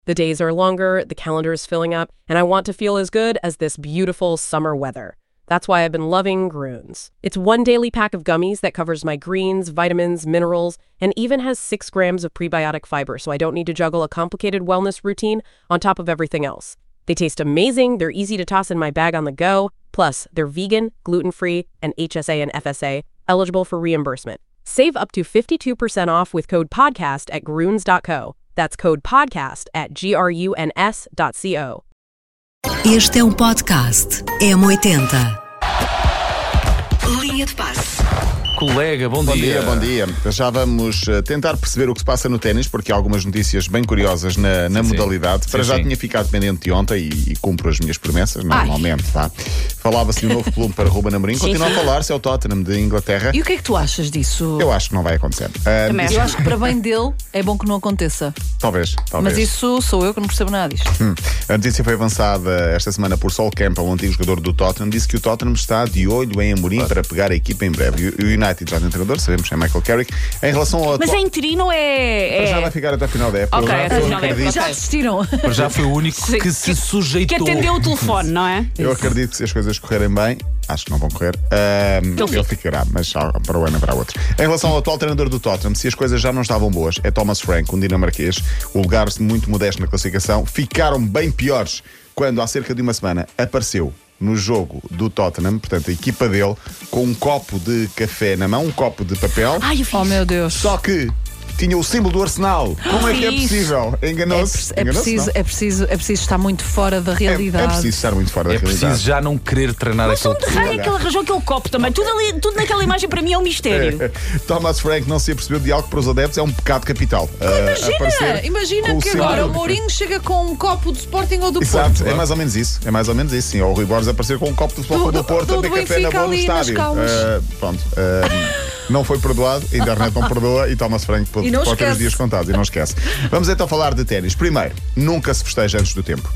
The days are longer, the calendar is filling up, and I want to feel as good as this beautiful summer weather. That's why I've been loving Grüns. It's one daily pack of gummies that covers my greens, vitamins, minerals, and even has 6 grams of prebiotic fiber, so I don't need to juggle a complicated wellness routine on top of everything else. They taste amazing, they're easy to toss in my bag on the go, plus they're vegan, gluten-free, and HSA and FSA, eligible for reimbursement. Save up to 52% off with code PODCAST at Grüns.co. That's code PODCAST at GRUNS.co. Este é um podcast M80. Linha de passe. Colega, bom dia. Bom dia. Já vamos tentar perceber o que se passa no ténis, porque há algumas notícias bem curiosas na modalidade. Para já tinha ficado pendente de ontem e cumpro as minhas promessas, normalmente, tá? Falava-se de um novo plume para Ruben Amorim. Continua a falar-se, é o Tottenham de Inglaterra. E o que é que tu achas disso? Eu acho que não vai acontecer. Eu acho que para bem dele é bom que não aconteça. Talvez. Mas isso sou eu que não percebo nada disto. A notícia foi avançada esta semana por Sol Campbell, um antigo jogador do Tottenham. Disse que o Tottenham está de olho em Amorim para pegar a equipa em breve. O United já tem treinador, sabemos, é Michael Carrick. Em relação ao Mas é interino ou é. Já vai ficar até a final da época. Ok, até a final da época. Já desistiram. Mas já foi o único que se sujeitou. Que atendeu o telefone, não é? Eu acredito que se as coisas correrem bem, acho que não vão correr, ele ficará, mas para o ano para outro. Em relação ao atual treinador do Tottenham, se as coisas já não estavam boas, é Thomas Frank, um dinamarquês, o lugar muito modesto na classificação. Ficaram bem piores quando há cerca de uma semana apareceu no jogo do Tottenham, portanto a equipa dele, com um copo de café na mão, um copo de papel. Ai, eu fiz. Oh meu Deus. Só que tinha o símbolo do Arsenal. Como é que é possível? Enganou-se. É preciso estar muito fora da realidade. É preciso estar muito fora da realidade. É preciso já não querer treinar Mas aquele onde raio é que ele arranjou aquele copo também? Tudo naquela imagem para mim é um mistério. Thomas Frank não se apercebeu de algo que para os adeptos é um pecado capital. Imagina que agora o Mourinho chega com um copo do Sporting ou do Exato, Porto. é mais ou menos isso. Sim. Ou o Rui Borges aparecer com um copo do Sporting do Porto a beber café na boa no estádio. Não foi perdoado, a internet não perdoa e Thomas Frank pode ter os dias contados e não esquece. Vamos então falar de ténis. Primeiro, nunca se festeja antes do tempo.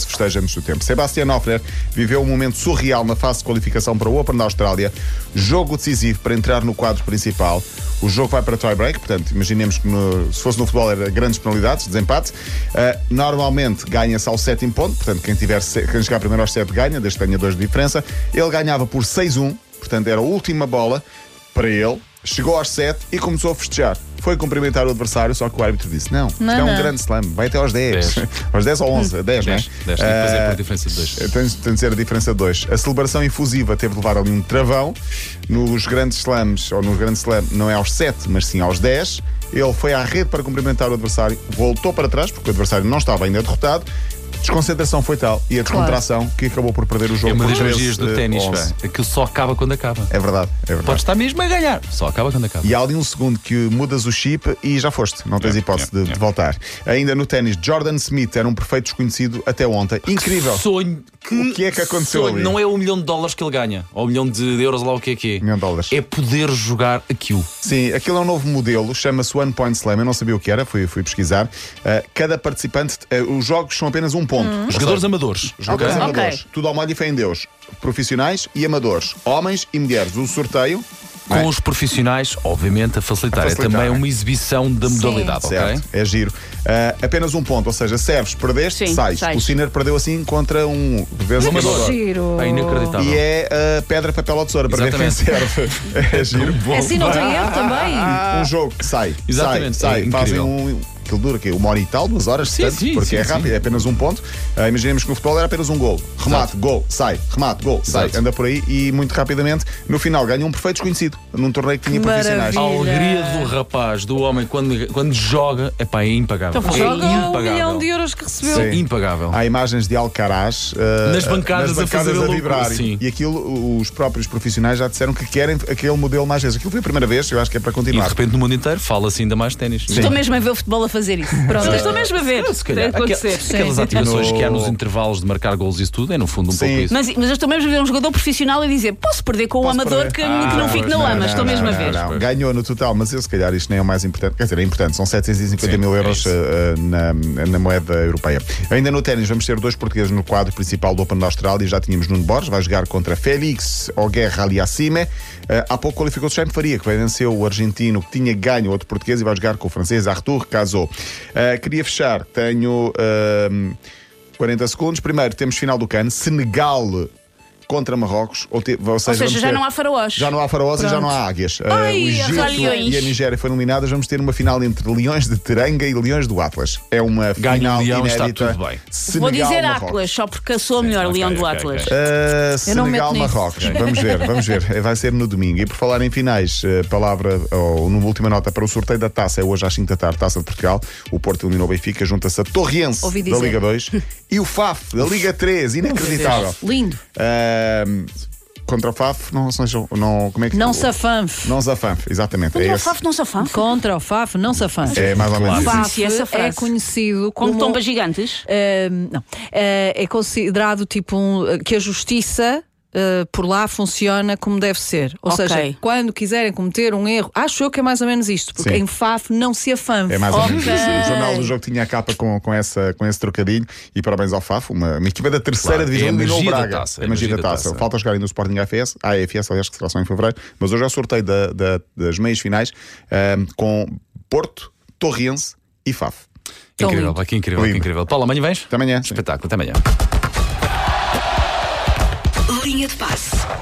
Sebastian Hoffler viveu um momento surreal na fase de qualificação para o Open da Austrália. Jogo decisivo para entrar no quadro principal. O jogo vai para tie-break, portanto, imaginemos que se fosse no futebol era grandes penalidades, desempate. Normalmente ganha-se ao 7º ponto, portanto, quem chegar primeiro aos 7 ganha, desde que tenha 2 de diferença. Ele ganhava por 6-1, portanto, era a última bola para ele. Chegou aos 7 e começou a festejar. Foi cumprimentar o adversário, só que o árbitro disse: Não, isto é um grande slam, vai até aos 10. Aos 10 ou 11, 10, não é? 10, tem que fazer por diferença de 2. Tem de ser a diferença de 2. A celebração efusiva teve de levar ali um travão. Nos grandes slams, ou no grande slam, não é aos 7, mas sim aos 10. Ele foi à rede para cumprimentar o adversário, voltou para trás, porque o adversário não estava ainda derrotado. Desconcentração foi tal e a descontração que acabou por perder o jogo. É uma das por magias do ténis, aquilo só acaba quando acaba. É verdade. Pode estar mesmo a ganhar, só acaba quando acaba. E há ali um segundo que mudas o chip e já foste, não tens hipótese de voltar. Ainda no ténis, Jordan Smith era um perfeito desconhecido até ontem. Incrível. Sonho. O que é que aconteceu ali? Não é $1 milhão que ele ganha, ou $1 milhão de euros, lá o que é que é. $1 milhão. É poder jogar aquilo. Sim, aquilo é um novo modelo, chama-se One Point Slam. Eu não sabia o que era, fui pesquisar. Cada participante, os jogos são apenas um ponto. Jogadores amadores. Tudo ao molho e fé em Deus. Profissionais e amadores. Homens e mulheres. O sorteio. Com os profissionais, obviamente, a facilitar. É também uma exibição da modalidade, certo, ok? É giro. Apenas um ponto, ou seja, serves, perdeste, sais. O Sinner perdeu assim contra um amador. É inacreditável. E é pedra, papel ou tesoura para ver quem serve. É giro. É assim, não tem erro também. Um jogo que sai. Exatamente. Sai. Fazem aquilo dura aqui, 1 hora e tal, 2 horas, porque é rápido, é apenas um ponto. Imaginemos que no futebol era apenas um gol. Remate, gol, sai. Remate, gol, sai. Anda por aí e muito rapidamente, no final, ganha um perfeito desconhecido num torneio que tinha profissionais. A alegria do rapaz, do homem, quando joga, é impagável. Então, joga $1 milhão que recebeu. É impagável. Há imagens de Alcaraz nas bancadas a fazer a vibrar. E aquilo, os próprios profissionais já disseram que querem aquele modelo mais vezes. Aquilo foi a primeira vez, eu acho que é para continuar. E de repente no mundo inteiro fala-se ainda mais de ténis. Estou mesmo a ver o futebol a fazer isso. Pronto, estou mesmo a ver. Se calhar, aquelas ativações que há nos intervalos de marcar golos e isso tudo, é no fundo um pouco isso. Mas eu estou mesmo a ver um jogador profissional e dizer: posso perder com um amador que não fique na lama. Estou mesmo a ver. Não. Ganhou no total, mas se calhar isto nem é o mais importante. Quer dizer, é importante, são 750 mil euros na moeda europeia. Ainda no ténis vamos ter 2 portugueses no quadro principal do Open da Austrália. Já tínhamos Nuno Borges, vai jogar contra Félix Auger-Aliassime. Há pouco qualificou-se Jaime Faria, que venceu o argentino que tinha ganho outro português e vai jogar com o francês Arthur Cazot. gol. Queria fechar, tenho 40 segundos. Primeiro, temos final do CAN, Senegal contra Marrocos, ou seja, já não há faraós. Já não há faraós e já não há águias. O Egito e a Nigéria foram eliminadas. Vamos ter uma final entre Leões de Teranga e Leões do Atlas. É uma final Leão, inédita. está tudo bem. Vou dizer Marrocos. Atlas, só porque eu sou melhor Leão do Atlas. Senegal-Marrocos. Vamos ver. Vai ser no domingo. E por falar em finais, palavra, ou numa última nota para o sorteio da taça, é hoje às 5 da tarde, Taça de Portugal. O Porto eliminou o Benfica, junta-se a Torriense da Liga 2 e o FAF da Liga 3. Inacreditável. Lindo. Contra o FAF, como é que não safanf. Não safanf, exatamente. Contra o FAF, não safanf. Contra o FAF, não safanf. É mais ou menos O isso. FAF é conhecido como tombas gigantes. Não. É considerado tipo que a justiça por lá funciona como deve ser. Ou seja, quando quiserem cometer um erro, acho eu que é mais ou menos isto, porque em FAF não se afanfa. É mais ou menos isso. O jornal do jogo tinha a capa com esse trocadilho. E parabéns ao FAF, uma equipa da terceira divisão de Minou Braga. É a magia da taça. Falta jogar ainda o Sporting AFS, aliás, que será só em fevereiro. Mas hoje é o sorteio das meias finais com Porto, Torriense e FAF. Incrível, que incrível. Paulo, amanhã vens? Até amanhã. Espetáculo, até amanhã. Linha de passe.